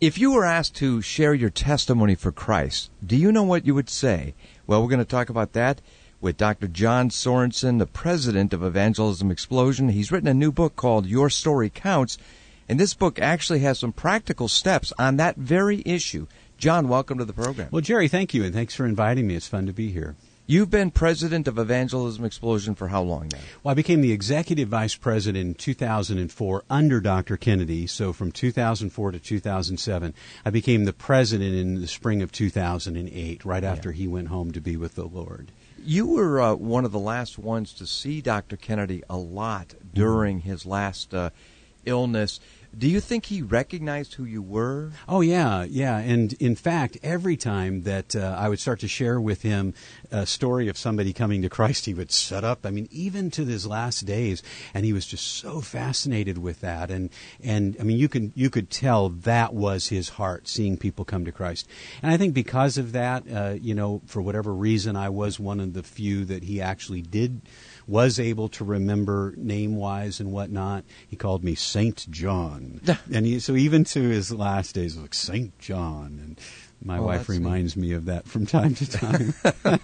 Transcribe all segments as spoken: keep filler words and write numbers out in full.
If you were asked to share your testimony for Christ, do you know what you would say? Well, we're going to talk about that with Doctor John Sorensen, the president of Evangelism Explosion. He's written a new book called Your Story Counts, and this book actually has some practical steps on that very issue. John, welcome to the program. Well, Jerry, thank you, and thanks for inviting me. It's fun to be here. You've been president of Evangelism Explosion for how long now? Well, I became the executive vice president in two thousand four under Doctor Kennedy. So from two thousand four to two thousand seven, I became the president in the spring of two thousand eight, right after yeah. he went home to be with the Lord. You were uh, one of the last ones to see Doctor Kennedy a lot during mm-hmm. his last uh, illness. Do you think he recognized who you were? Oh, yeah, yeah. And in fact, every time that uh, I would start to share with him a story of somebody coming to Christ, he would set up, I mean, even to his last days. And he was just so fascinated with that. And, and I mean, you can you could tell that was his heart, seeing people come to Christ. And I think because of that, uh, you know, for whatever reason, I was one of the few that he actually did was able to remember name-wise and whatnot. He called me Saint John. and he, so even to his last days, like Saint John. And my oh, wife reminds neat. me of that from time to time.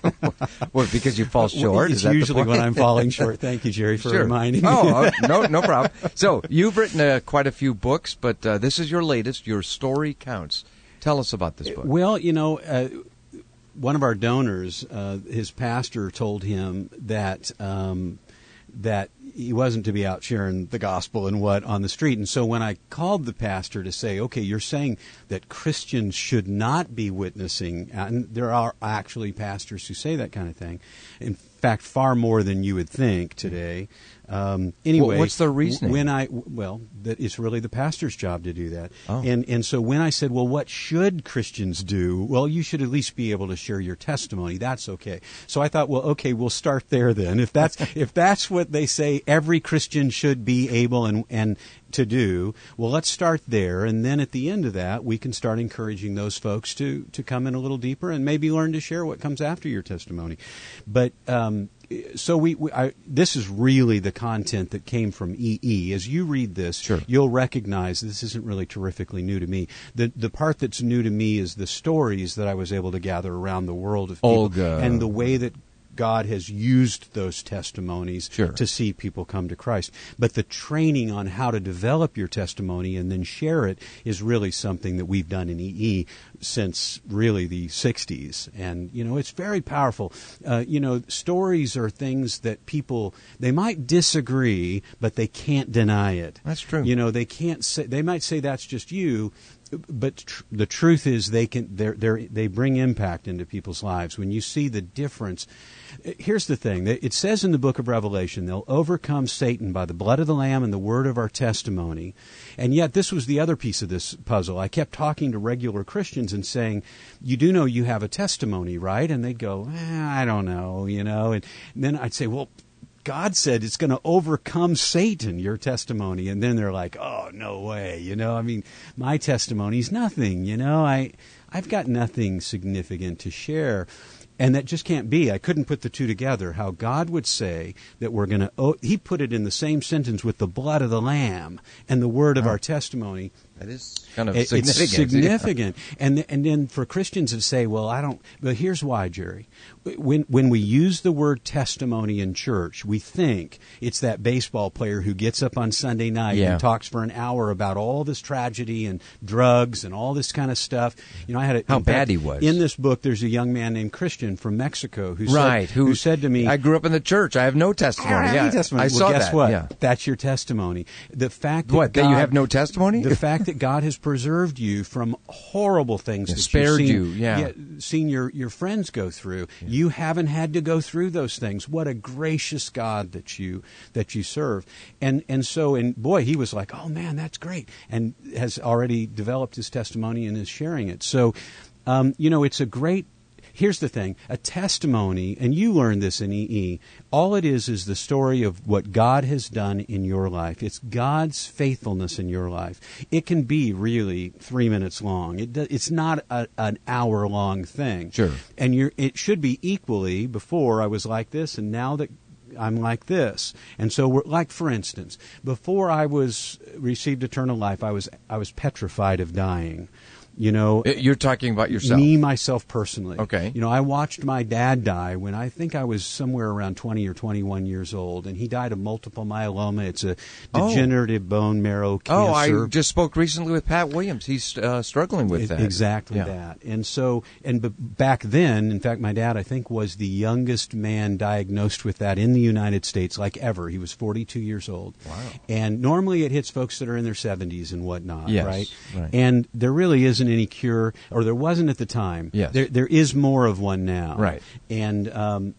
Well, because you fall short? Well, it's is that usually the when I'm falling short. Thank you, Jerry, for sure. reminding me. Oh, oh, no, no problem. So you've written uh, quite a few books, but uh, this is your latest, Your Story Counts. Tell us about this book. Well, you know... Uh, One of our donors, uh, his pastor told him that um, that he wasn't to be out sharing the gospel and what on the street. And so when I called the pastor to say, okay, you're saying that Christians should not be witnessing, and there are actually pastors who say that kind of thing. In fact, far more than you would think today. Um, anyway, well, what's the reasoning? When I well, that it's really the pastor's job to do that. Oh. And and so when I said, well, what should Christians do? Well, you should at least be able to share your testimony. That's okay. So I thought, well, okay, we'll start there then. If that's if that's what they say every Christian should be able and and to do, well, let's start there, and then at the end of that, we can start encouraging those folks to to come in a little deeper and maybe learn to share what comes after your testimony. But um, so we, we I, this is really the content that came from E E. As you read this, sure. you'll recognize this isn't really terrifically new to me. The the part that's new to me is the stories that I was able to gather around the world of people Olga. and the way that God has used those testimonies sure. to see people come to Christ. But the training on how to develop your testimony and then share it is really something that we've done in E E since really the sixties. And, you know, it's very powerful. Uh, you know, stories are things that people, they might disagree, but they can't deny it. That's true. You know, they can't say, they might say that's just you, but tr- the truth is they can they're, they're, they bring impact into people's lives. When you see the difference, here's the thing. It says in the book of Revelation, they'll overcome Satan by the blood of the Lamb and the word of our testimony. And yet this was the other piece of this puzzle. I kept talking to regular Christians and saying, you do know you have a testimony, right? And they'd go, eh, I don't know, you know. And, and then I'd say, well, God said it's going to overcome Satan, your testimony. And then they're like, oh, no way. You know, I mean, my testimony's nothing. You know, I, I've got nothing significant to share. And that just can't be. I couldn't put the two together. How God would say that we're going to, oh, he put it in the same sentence with the blood of the Lamb and the word of oh. our testimony. That is kind of it, significant. It's significant. and and then for Christians to say, well, I don't, but here's why, Jerry. When when we use the word testimony in church, we think it's that baseball player who gets up on Sunday night yeah. and talks for an hour about all this tragedy and drugs and all this kind of stuff. You know, I had a, how in bad fact, he was. In this book, there's a young man named Christian from Mexico who right, said, who, who said to me, I grew up in the church. I have no testimony. I, yeah, testimony. I well, saw guess that. what? Yeah. That's your testimony. The fact that what God, that you have no testimony. The fact that God has preserved you from horrible things yeah, that spared you've seen, you. Yeah, yeah, seen your your friends go through. Yeah. You haven't had to go through those things. What a gracious God that you that you serve. And and so and boy, he was like, oh man, that's great, and has already developed his testimony and is sharing it. So, um, you know, it's a great. Here's the thing, a testimony, and you learned this in E E, all it is is the story of what God has done in your life. It's God's faithfulness in your life. It can be really three minutes long. It, it's not a, an hour-long thing. Sure. And you're, it should be equally, before I was like this, and now that I'm like this. And so, we're, like for instance, before I was received eternal life, I was I was petrified of dying. You know, you're talking about yourself. Me, myself, personally. Okay. You know, I watched my dad die when I think I was somewhere around twenty or twenty-one years old, and he died of multiple myeloma. It's a degenerative oh. bone marrow cancer. Oh, I just spoke recently with Pat Williams. He's uh, struggling with it, that. Exactly yeah. that. And so, and b- back then, in fact, my dad, I think, was the youngest man diagnosed with that in the United States, like ever. He was forty-two years old. Wow. And normally it hits folks that are in their seventies and whatnot, yes, right? right? And there really isn't any cure, or there wasn't at the time. Yes. There, there is more of one now. Right. And um,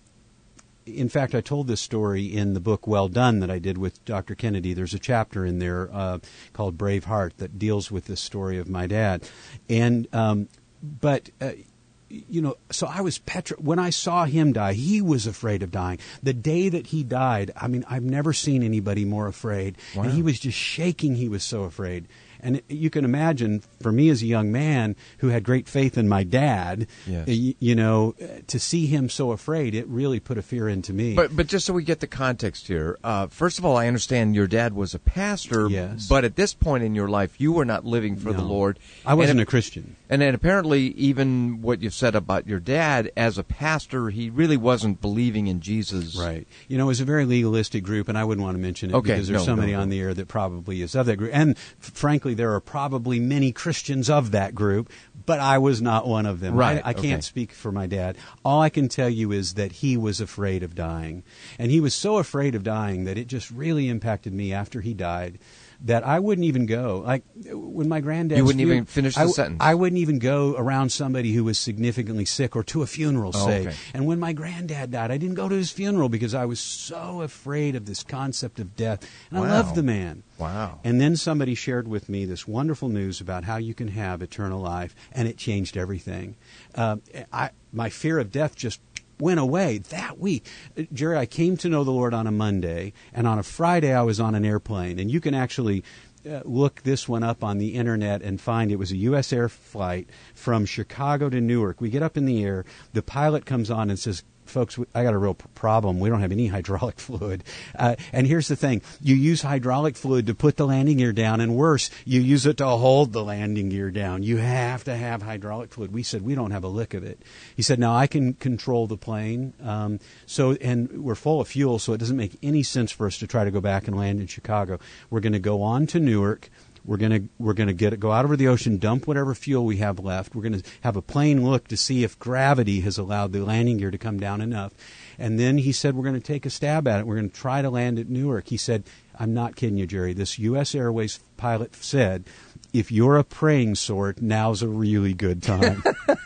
in fact, I told this story in the book Well Done that I did with Doctor Kennedy. There's a chapter in there uh, called Brave Heart that deals with this story of my dad. And um, but. Uh, You know, so I was petri- when I saw him die, he was afraid of dying. The day that he died, I mean, I've never seen anybody more afraid. Wow. And he was just shaking. He was so afraid. And it, you can imagine, for me as a young man who had great faith in my dad, yes. you, you know, to see him so afraid, it really put a fear into me. But but just so we get the context here, uh, first of all, I understand your dad was a pastor, yes. but at this point in your life, you were not living for no. the Lord. I wasn't and, a Christian. And then apparently, even what you said about your dad as a pastor, he really wasn't believing in Jesus. Right. You know, it was a very legalistic group, and I wouldn't want to mention it okay. because there's no, somebody no, no. on the air that probably is of that group. And f- frankly, there are probably many Christians of that group, but I was not one of them. Right. I, I can't okay. speak for my dad. All I can tell you is that he was afraid of dying. And he was so afraid of dying that it just really impacted me after he died, that I wouldn't even go. Like when my granddad, you wouldn't even finish the I, sentence. I wouldn't even go around somebody who was significantly sick or to a funeral, oh, say. Okay. And when my granddad died, I didn't go to his funeral because I was so afraid of this concept of death. And wow. I loved the man. Wow. And then somebody shared with me this wonderful news about how you can have eternal life, and it changed everything. Uh, I, my fear of death just went away that week. Jerry, I came to know the Lord on a Monday, and on a Friday I was on an airplane. And you can actually uh, look this one up on the internet and find it was a U S Air flight from Chicago to Newark. We get up in the air, the pilot comes on and says, folks, I got a real problem. We don't have any hydraulic fluid. Uh, and here's the thing. You use hydraulic fluid to put the landing gear down, and worse, you use it to hold the landing gear down. You have to have hydraulic fluid. We said, we don't have a lick of it. He said, now I can control the plane. Um, so, and we're full of fuel, so it doesn't make any sense for us to try to go back and land in Chicago. We're going to go on to Newark. We're gonna we're gonna get it, go out over the ocean, dump whatever fuel we have left. We're gonna have a plane look to see if gravity has allowed the landing gear to come down enough. And then he said we're going to take a stab at it. We're going to try to land at Newark. He said, I'm not kidding you, Jerry. This U S Airways pilot said, if you're a praying sort, now's a really good time.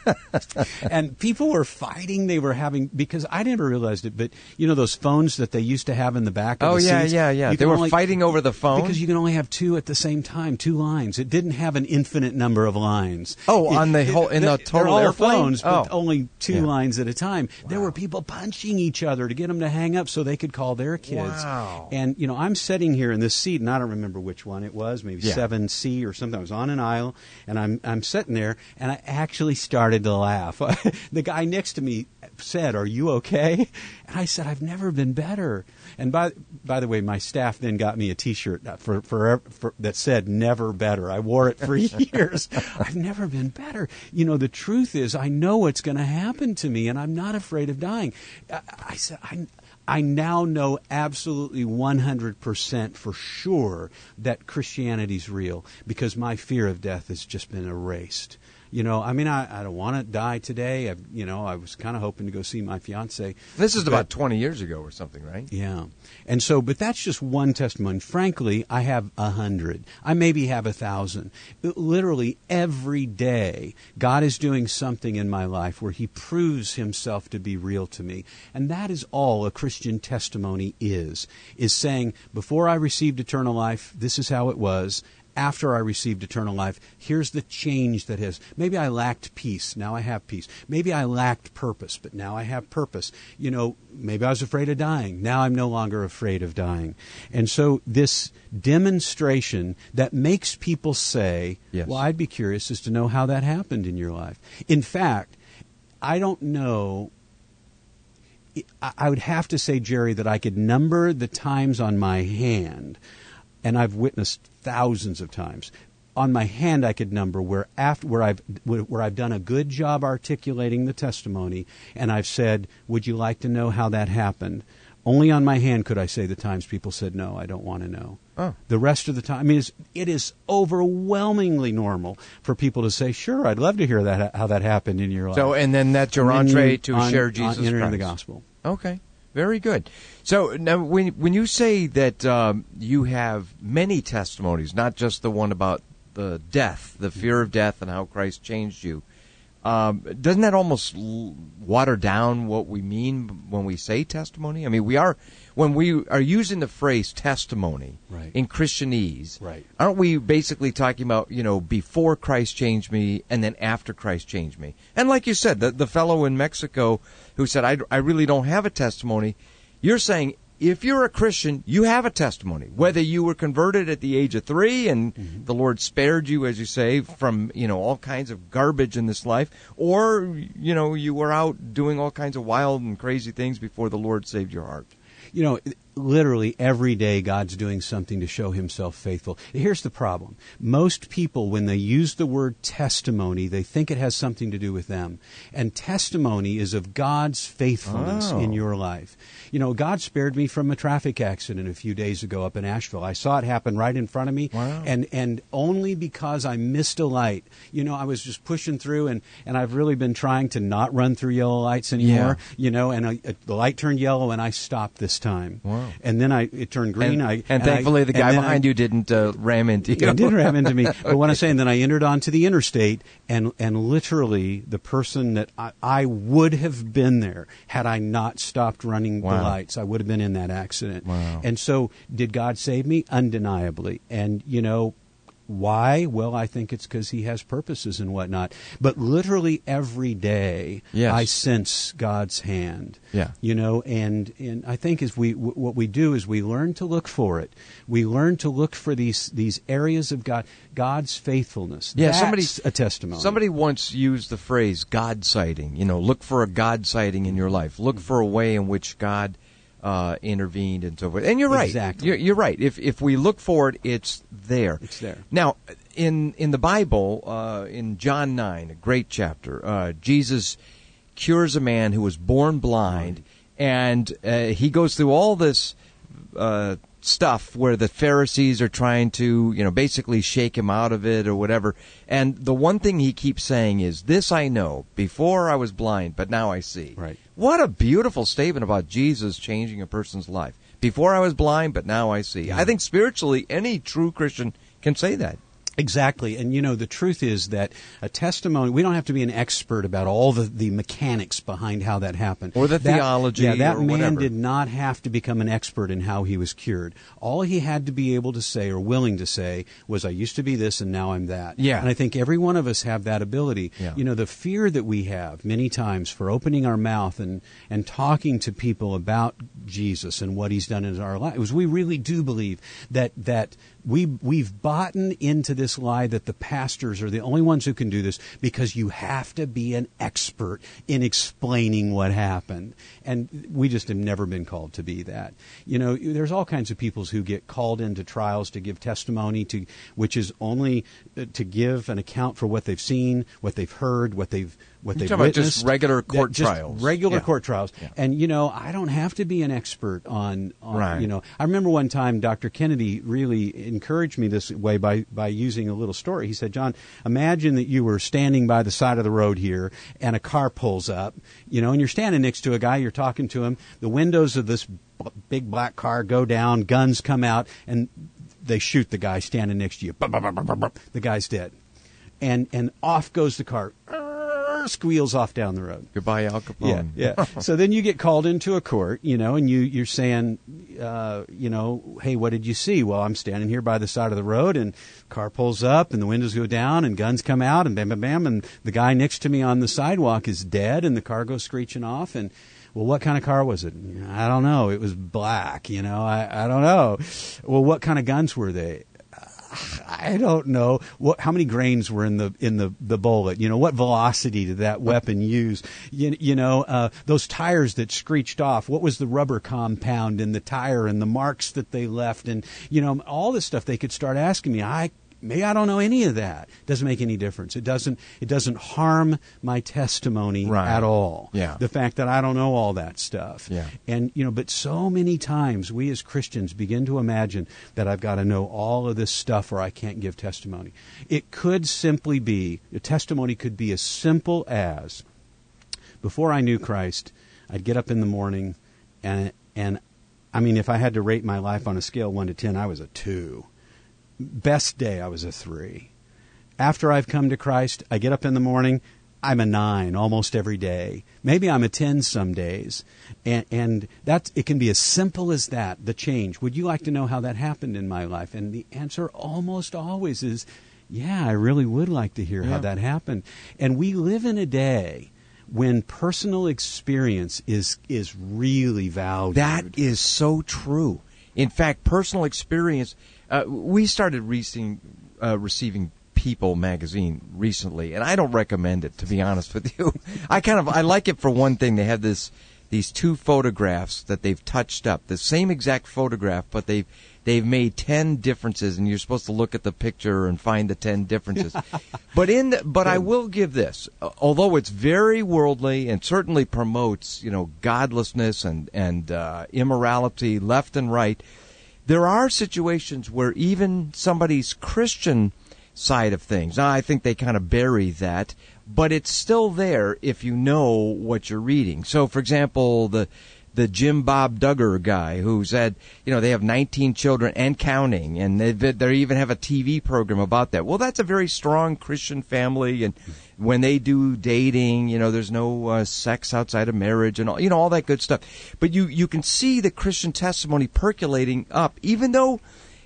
And people were fighting. They were having, because I never realized it, but you know those phones that they used to have in the back of oh, the yeah, seats? yeah, yeah. You They were only, fighting over the phone? Because you can only have two at the same time, two lines. It didn't have an infinite number of lines. Oh, it, on the whole, in the they're total all airplane? phones, but oh. only two yeah. lines at a time. Wow. There were people punching each other to get them to hang up so they could call their kids. Wow. And, you know, I'm sitting here in this seat, and I don't remember which one it was, maybe yeah. seven C or something. I was on an aisle, and I'm I'm sitting there, and I actually started to laugh. The guy next to me said, "Are you okay?" And I said, "I've never been better." And by by the way, my staff then got me a T-shirt for, for, for that said "Never better." I wore it for years. I've never been better. You know, the truth is, I know what's going to happen to me, and I'm not afraid of dying. I, I said, I. I now know absolutely one hundred percent for sure that Christianity's real because my fear of death has just been erased. You know, I mean, I, I don't want to die today. I've, you know, I was kind of hoping to go see my fiance. This is but, about twenty years ago or something, right? Yeah. And so, but that's just one testimony. Frankly, I have a hundred. I maybe have a thousand. Literally every day, God is doing something in my life where He proves Himself to be real to me. And that is all a Christian testimony is, is saying, before I received eternal life, this is how it was. After I received eternal life, here's the change that has. Maybe I lacked peace. Now I have peace. Maybe I lacked purpose, but now I have purpose. You know, maybe I was afraid of dying. Now I'm no longer afraid of dying. And so this demonstration that makes people say, yes. well, I'd be curious as to know how that happened in your life. In fact, I don't know I would have to say, Jerry, that I could number the times on my hand, and I've witnessed thousands of times. On my hand, I could number where after where I've where I've done a good job articulating the testimony, and I've said, "Would you like to know how that happened?" Only on my hand could I say the times people said, "No, I don't want to know." Oh. The rest of the time, I mean, it's, it is overwhelmingly normal for people to say, "Sure, I'd love to hear that how that happened in your life." So, and then that's your entree to on, share Jesus on entering Christ. the gospel. Okay, very good. So now, when when you say that um, you have many testimonies, not just the one about the death, the fear of death, and how Christ changed you, um, doesn't that almost l- water down what we mean when we say testimony? I mean, we are when we are using the phrase testimony right. in Christianese. Right. Aren't we basically talking about, you know, before Christ changed me and then after Christ changed me? And like you said, the the fellow in Mexico who said, I, I really don't have a testimony, you're saying if you're a Christian, you have a testimony. Whether you were converted at the age of three and mm-hmm. the Lord spared you, as you say, from, you know, all kinds of garbage in this life, or, you know, you were out doing all kinds of wild and crazy things before the Lord saved your heart. You know, literally every day God's doing something to show himself faithful. Here's the problem. Most people, when they use the word testimony, they think it has something to do with them. And testimony is of God's faithfulness oh. in your life. You know, God spared me from a traffic accident a few days ago up in Asheville. I saw it happen right in front of me. Wow. And and only because I missed a light. You know, I was just pushing through, and, and I've really been trying to not run through yellow lights anymore. Yeah. You know, and I, the light turned yellow, and I stopped this time. Wow. And then I it turned green. And, I and, and thankfully I, the guy behind I, you didn't uh, ram into you. It didn't ram into me. But what I'm saying, then I entered onto the interstate, and and literally the person that I, I would have been there had I not stopped running wow. the lights. I would have been in that accident. Wow. And so, did God save me? Undeniably. And you know. Why? Well, I think it's because he has purposes and whatnot. But literally every day, yes. I sense God's hand. Yeah. You know, and, and I think as we w- what we do is we learn to look for it. We learn to look for these these areas of God, God's faithfulness. Yeah, That's somebody a testimony. Somebody once used the phrase God sighting. You know, look for a God sighting in your life. Look for a way in which God Uh, intervened and so forth. And you're right. Exactly. You're, you're right. If if we look for it, it's there. It's there. Now, in in the Bible, uh, in John nine, a great chapter, uh, Jesus cures a man who was born blind, and uh, he goes through all this uh, stuff where the Pharisees are trying to, you know, basically shake him out of it or whatever. And the one thing he keeps saying is, "This I know: before I was blind, but now I see." Right. What a beautiful statement about Jesus changing a person's life. Before I was blind, but now I see. Yeah. I think spiritually, any true Christian can say that. Exactly. And, you know, the truth is that a testimony, we don't have to be an expert about all the, the mechanics behind how that happened. Or the that, theology Yeah, that or man whatever. did not have to become an expert in how he was cured. All he had to be able to say or willing to say was, I used to be this and now I'm that. Yeah. And I think every one of us have that ability. Yeah. You know, the fear that we have many times for opening our mouth and, and talking to people about Jesus and what he's done in our lives, we really do believe that that we we've bought into this lie that the pastors are the only ones who can do this because you have to be an expert in explaining what happened. And we just have never been called to be that. You know, there's all kinds of people who get called into trials to give testimony, to which is only to give an account for what they've seen, what they've heard, what they've what You're they've talking witnessed. about just regular court just trials. Regular Yeah. court trials. Yeah. And, you know, I don't have to be an expert on, on Right. you know. I remember one time Doctor Kennedy really encouraged me this way by, by using a little story. He said, John, imagine that you were standing by the side of the road here and a car pulls up, you know, and you're standing next to a guy, you're talking to him. The windows of this b- big black car go down, guns come out, and they shoot the guy standing next to you. The guy's dead. And, and off goes the car. Squeals off down the road. Goodbye, Al Capone. Yeah, yeah. So then you get called into a court, you know, and you, you're saying, uh, you know, hey, what did you see? Well, I'm standing here by the side of the road, and car pulls up, and the windows go down, and guns come out, and bam, bam, bam, and the guy next to me on the sidewalk is dead, and the car goes screeching off, and well, what kind of car was it? I don't know. It was black, you know. I, I don't know. Well, what kind of guns were they? I don't know what, how many grains were in the in the, the bullet. You know, what velocity did that weapon use? You, you know, uh, those tires that screeched off. What was the rubber compound in the tire and the marks that they left? And you know, all this stuff they could start asking me. I maybe I don't know any of that. Doesn't make any difference. It doesn't. It doesn't harm my testimony right. at all. Yeah. The fact that I don't know all that stuff. Yeah. And you know, but so many times we as Christians begin to imagine that I've got to know all of this stuff or I can't give testimony. It could simply be, a testimony could be as simple as, before I knew Christ, I'd get up in the morning and and I mean, if I had to rate my life on a scale one to ten, I was a two. Best day, I was a three. After I've come to Christ, I get up in the morning, I'm a nine almost every day. Maybe I'm a ten some days. And, and that, it can be as simple as that, the change. Would you like to know how that happened in my life? And the answer almost always is, yeah, I really would like to hear yeah. how that happened. And we live in a day when personal experience is is really valued. That is so true. In fact, personal experience... Uh, we started receiving, uh, receiving People magazine recently, and I don't recommend it, to be honest with you. I kind of I like it for one thing. They have this these two photographs that they've touched up, the same exact photograph, but they've they've made ten differences, and you're supposed to look at the picture and find the ten differences. but in the, but I will give this, although it's very worldly and certainly promotes you know godlessness and and uh, immorality left and right. There are situations where even somebody's Christian side of things, now I think they kind of bury that, but it's still there if you know what you're reading. So, for example, the the Jim Bob Duggar guy who said, you know, they have nineteen children and counting, and they, they even have a T V program about that. Well, that's a very strong Christian family, and when they do dating, you know, there's no uh, sex outside of marriage and all, you know, all that good stuff. But you, you can see the Christian testimony percolating up, even though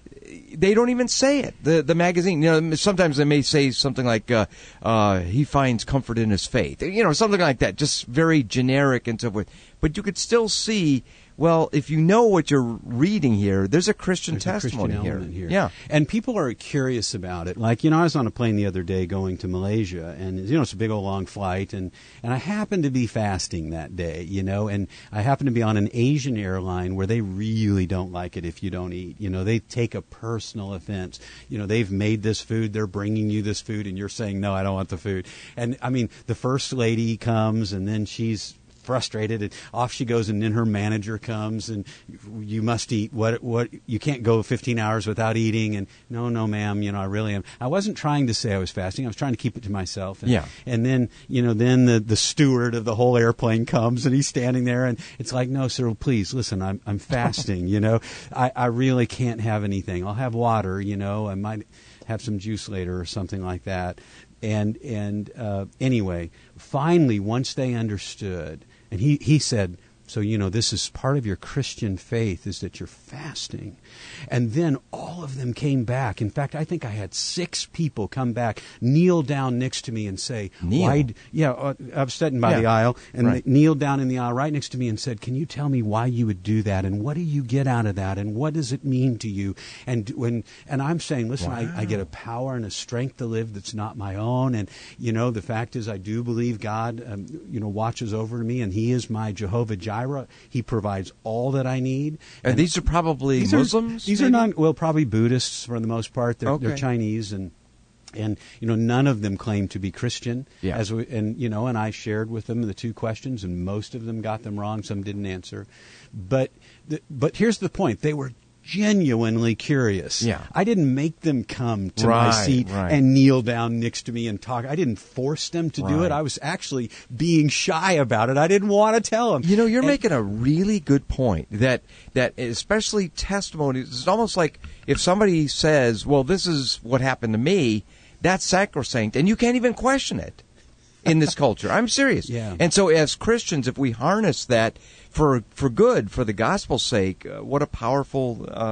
they don't even say it. The the magazine, you know, sometimes they may say something like, uh, uh, he finds comfort in his faith, you know, something like that, just very generic and so forth. But you could still see, well, if you know what you're reading here, there's a Christian there's testimony a Christian here. here. Yeah. And people are curious about it. Like, you know, I was on a plane the other day going to Malaysia, and, you know, it's a big old long flight, and, and I happened to be fasting that day, you know, and I happened to be on an Asian airline where they really don't like it if you don't eat. You know, they take a personal offense. You know, they've made this food, they're bringing you this food, and you're saying, no, I don't want the food. And, I mean, the first lady comes, and then she's frustrated, and off she goes, and then her manager comes, and you must eat. What what you can't go fifteen hours without eating. And no, no, ma'am, you know, I really am. I wasn't trying to say I was fasting. I was trying to keep it to myself. And, yeah. And then, you know, then the, the steward of the whole airplane comes, and he's standing there, and it's like, no, sir, please listen. I'm I'm fasting. You know, I I really can't have anything. I'll have water. You know, I might have some juice later or something like that. And and uh, anyway, finally, once they understood. And he, he said, so, you know, this is part of your Christian faith, is that you're fasting. And then all of them came back. In fact, I think I had six people come back, kneel down next to me and say, kneel? Why d- yeah, uh, I was sitting by yeah. the aisle, and right. they kneeled down in the aisle right next to me and said, can you tell me why you would do that? And what do you get out of that? And what does it mean to you? And when and I'm saying, listen, wow. I, I get a power and a strength to live that's not my own. And, you know, the fact is I do believe God, um, you know, watches over me, and He is my Jehovah Jireh. He provides all that I need. And, and these are probably these Muslims? Are, these maybe? are non, well, probably Buddhists for the most part. They're, okay. they're Chinese, and and you know, none of them claim to be Christian. Yeah. As we, and you know, and I shared with them the two questions, and most of them got them wrong. Some didn't answer. But the, but here's the point: they were genuinely curious. Yeah. I didn't make them come to right, my seat right. and kneel down next to me and talk. I didn't force them to right. do it. I was actually being shy about it. I didn't want to tell them. You know, you're and, making a really good point that that especially testimonies, it's almost like if somebody says, well, this is what happened to me, that's sacrosanct, and you can't even question it in this culture. I'm serious. Yeah. And so as Christians, if we harness that for for good, for the gospel's sake, uh, what a powerful uh,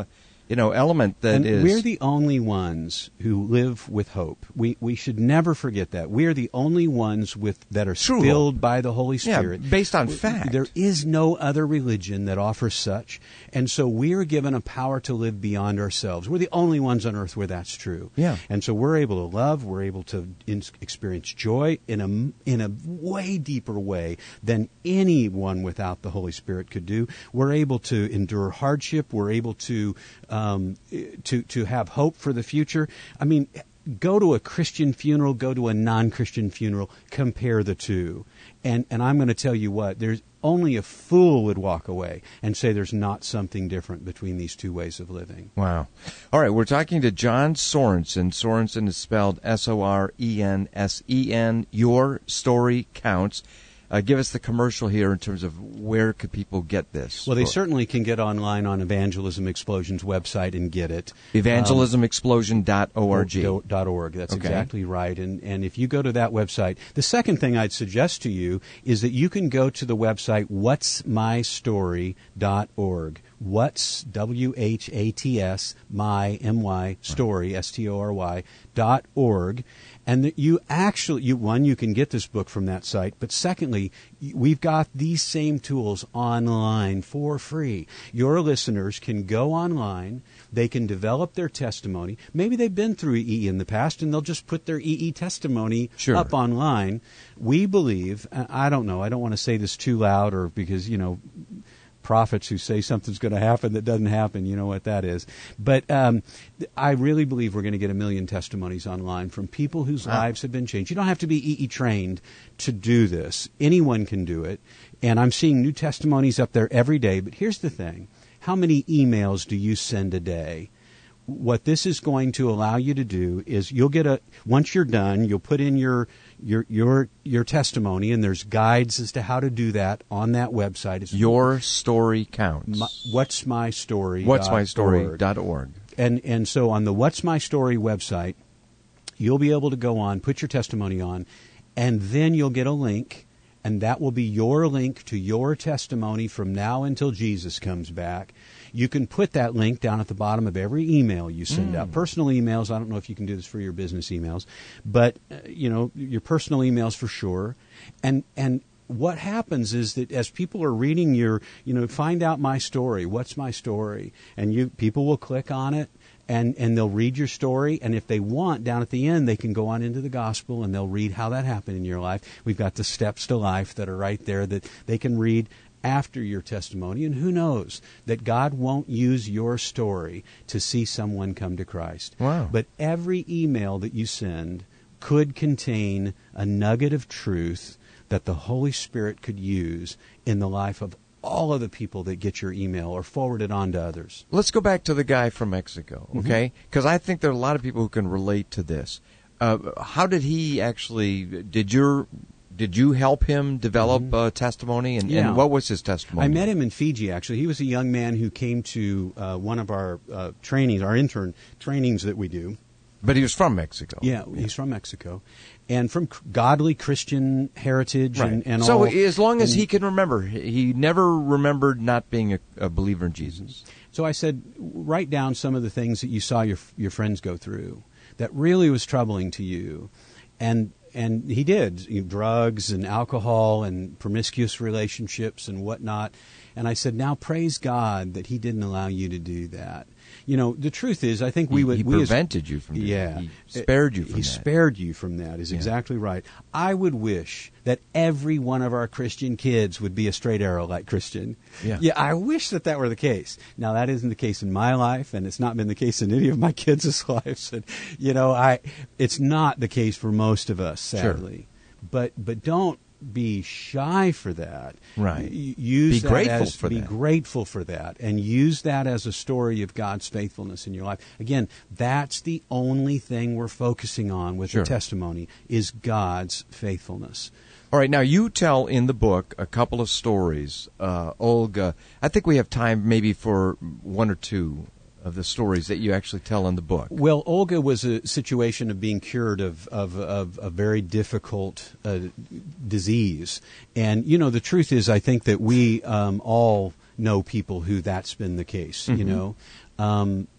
you know, element that and is. We're the only ones who live with hope. We we should never forget that. We are the only ones with that are True filled hope. by the Holy Spirit. Yeah, based on fact. There is no other religion that offers such. And so we are given a power to live beyond ourselves. We're the only ones on earth where that's true. Yeah. And so we're able to love, we're able to in, experience joy in a, in a way deeper way than anyone without the Holy Spirit could do. We're able to endure hardship. We're able to um, to to have hope for the future. I mean, go to a Christian funeral, go to a non-Christian funeral, compare the two. And and I'm going to tell you what, there's only a fool would walk away and say there's not something different between these two ways of living. Wow. All right, we're talking to John Sorensen. Sorensen is spelled S O R E N S E N. Your Story Counts. Uh, give us the commercial here in terms of where could people get this. Well, they book. certainly can get online on Evangelism Explosion's website and get it. evangelism explosion dot org. Um, dot org. That's Okay. exactly right. And and if you go to that website, the second thing I'd suggest to you is that you can go to the website whats my story dot org. What's W H A T S my M Y story S T O R Y dot org. And that you actually, you, one, you can get this book from that site, but secondly, we've got these same tools online for free. Your listeners can go online, they can develop their testimony. Maybe they've been through E E in the past, and they'll just put their E E testimony Sure. up online. We believe, I don't know, I don't want to say this too loud, or because, you know, prophets who say something's going to happen that doesn't happen, you know what that is. But um, I really believe we're going to get a million testimonies online from people whose Wow. lives have been changed. You don't have to be E E trained to do this. Anyone can do it. And I'm seeing new testimonies up there every day. But here's the thing. How many emails do you send a day? What this is going to allow you to do is you'll get a, once you're done, you'll put in your your your your testimony, and there's guides as to how to do that on that website. It's Your Story Counts. my, what's my story what's my story dot org. and and so on the What's My Story website, you'll be able to go on, put your testimony on, and then you'll get a link, and that will be your link to your testimony from now until Jesus comes back. You can put that link down at the bottom of every email you send Mm. out. Personal emails, I don't know if you can do this for your business emails, but uh, you know, your personal emails for sure. And and what happens is that as people are reading your, you know, find out my story, what's my story, and you people will click on it. And, and they'll read your story, and if they want, down at the end, they can go on into the gospel, and they'll read how that happened in your life. We've got the steps to life that are right there that they can read after your testimony. And who knows that God won't use your story to see someone come to Christ. Wow. But every email that you send could contain a nugget of truth that the Holy Spirit could use in the life of all of the people that get your email or forward it on to others. Let's go back to the guy from Mexico, okay? Because I think there are a lot of people who can relate to this. Uh, how did he actually? Did your did you help him develop Mm-hmm. uh, testimony? And, Yeah. and what was his testimony? I met him in Fiji, actually. He was a young man who came to uh, one of our uh, trainings, our intern trainings that we do. But he was from Mexico. Yeah, he's from Mexico, and from c- godly Christian heritage, Right. and, and so all. as long as and he can remember, he never remembered not being a, a believer in Jesus. So I said, write down some of the things that you saw your your friends go through that really was troubling to you, and and he did, you know, drugs and alcohol and promiscuous relationships and whatnot. And I said, now praise God that He didn't allow you to do that. You know, the truth is, I think we He, would he we as- prevented you from doing Yeah. that. He spared you from He that. spared you from that is Yeah. exactly right. I would wish that every one of our Christian kids would be a straight arrow like Christian. Yeah. Yeah, I wish that that were the case. Now, that isn't the case in my life, and it's not been the case in any of my kids' lives. And, you know, I it's not the case for most of us, sadly. But but don't be shy for that. Right. Y- Use Be that grateful as, for be that. grateful for that, and use that as a story of God's faithfulness in your life. Again, that's the only thing we're focusing on with Sure. the testimony is God's faithfulness. All right, now you tell in the book a couple of stories. Uh, Olga, I think we have time maybe for one or two of the stories that you actually tell in the book. Well, Olga was a situation of being cured of of, of a very difficult uh, disease, and you know the truth is, I think that we um, all know people who that's been the case. You know, um,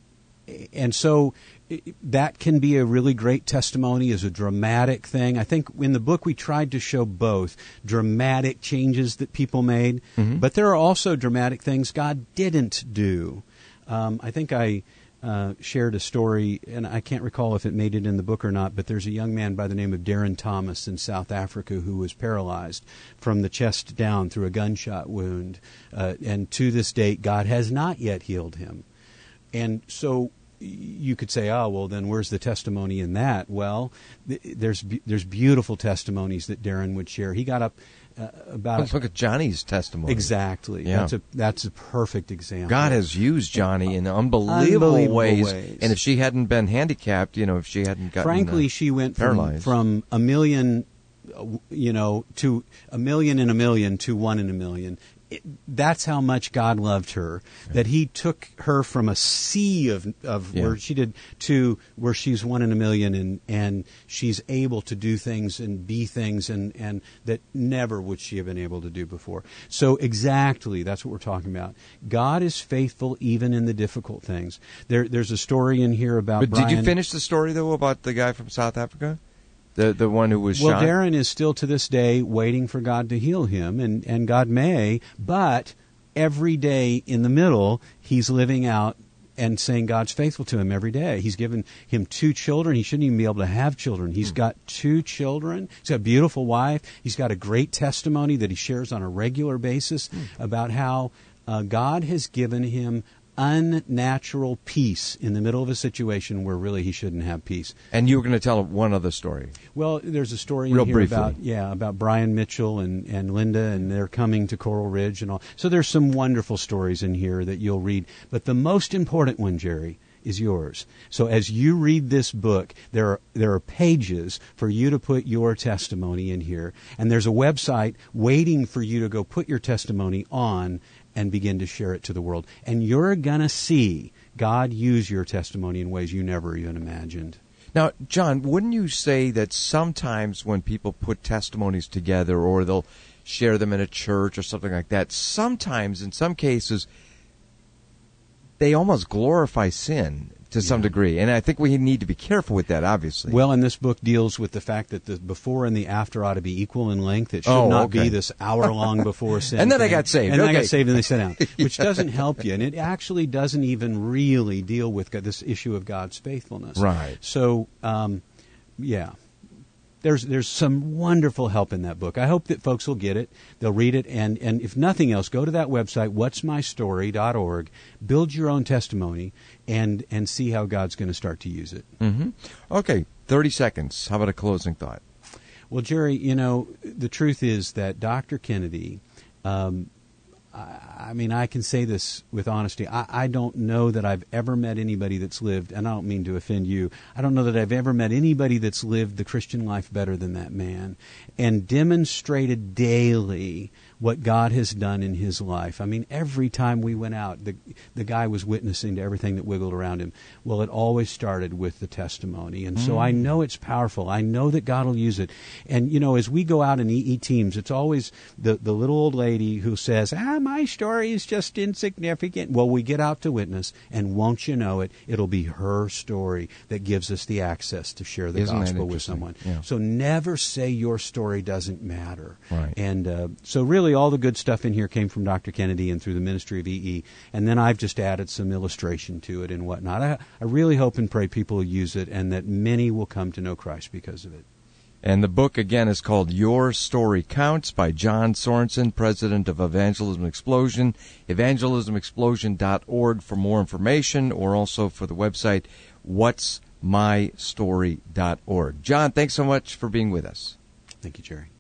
and so that can be a really great testimony, as a dramatic thing. I think in the book we tried to show both dramatic changes that people made, mm-hmm. but there are also dramatic things God didn't do. Um, I think I uh, shared a story, and I can't recall if it made it in the book or not, but there's a young man by the name of Darren Thomas in South Africa who was paralyzed from the chest down through a gunshot wound, uh, and to this date God has not yet healed him. And so you could say, oh, well, then where's the testimony in that? Well, th- there's be- there's beautiful testimonies that Darren would share. He got up uh, about... Let's look at Johnny's testimony. Exactly. Yeah. That's a that's a perfect example. God has used Johnny in unbelievable, Unbelievable ways. ways. And if she hadn't been handicapped, you know, if she hadn't gotten Frankly, uh, she went from, paralyzed. from a million, uh, you know, to a million in a million to one in a million. It, that's how much God loved her, yeah. that he took her from a sea of, of yeah. where she did to where she's one in a million, and, and she's able to do things and be things and, and that never would she have been able to do before. So exactly, that's what we're talking about. God is faithful even in the difficult things. There, there's a story in here about But Brian. Did you finish the story, though, about the guy from South Africa? The the one who was well, shot? Well, Darren is still to this day waiting for God to heal him, and, and God may, but every day in the middle, he's living out and saying God's faithful to him every day. He's given him two children. He shouldn't even be able to have children. He's mm. got two children. He's got a beautiful wife. He's got a great testimony that he shares on a regular basis mm. about how uh, God has given him unnatural peace in the middle of a situation where really he shouldn't have peace. And you were going to tell one other story. Well, there's a story Real in here briefly. about yeah about Brian Mitchell and, and Linda, and they're coming to Coral Ridge and all. So there's some wonderful stories in here that you'll read. But the most important one, Jerry, is yours. So as you read this book, there are there are pages for you to put your testimony in here, and there's a website waiting for you to go put your testimony on and begin to share it to the world. And you're going to see God use your testimony in ways you never even imagined. Now, John, wouldn't you say that sometimes when people put testimonies together, or they'll share them in a church or something like that, sometimes, in some cases, they almost glorify sin to some Yeah. degree. And I think we need to be careful with that, obviously. Well, and this book deals with the fact that the before and the after ought to be equal in length. It should Oh, not okay. be this hour-long before sin. And then I thing. got saved. And then Okay. I got saved and they sit down, which doesn't help you. And it actually doesn't even really deal with this issue of God's faithfulness. Right. So, um, yeah. There's there's some wonderful help in that book. I hope that folks will get it. They'll read it, and, and if nothing else, go to that website, what's my story dot org, build your own testimony, and, and see how God's going to start to use it. Mm-hmm. Okay, thirty seconds. How about a closing thought? Well, Jerry, you know, the truth is that Doctor Kennedy, um, I, I mean, I can say this with honesty. I, I don't know that I've ever met anybody that's lived, and I don't mean to offend you, I don't know that I've ever met anybody that's lived the Christian life better than that man and demonstrated daily what God has done in his life. I mean, every time we went out, the the guy was witnessing to everything that wiggled around him. Well, it always started with the testimony. And so I know it's powerful. I know that God will use it. And, you know, as we go out and eat, eat teams, it's always the, the little old lady who says, ah, my story is just insignificant. Well, we get out to witness, and won't you know it, it'll be her story that gives us the access to share the Isn't that gospel with interesting? someone. Yeah. So never say your story doesn't matter. Right. And uh, so really all the good stuff in here came from Doctor Kennedy and through the ministry of E E. And then I've just added some illustration to it and whatnot. I, I really hope and pray people will use it, and that many will come to know Christ because of it. And the book, again, is called Your Story Counts by John Sorensen, president of Evangelism Explosion. evangelism explosion dot org for more information, or also for the website what's my story dot org. John, thanks so much for being with us. Thank you, Jerry.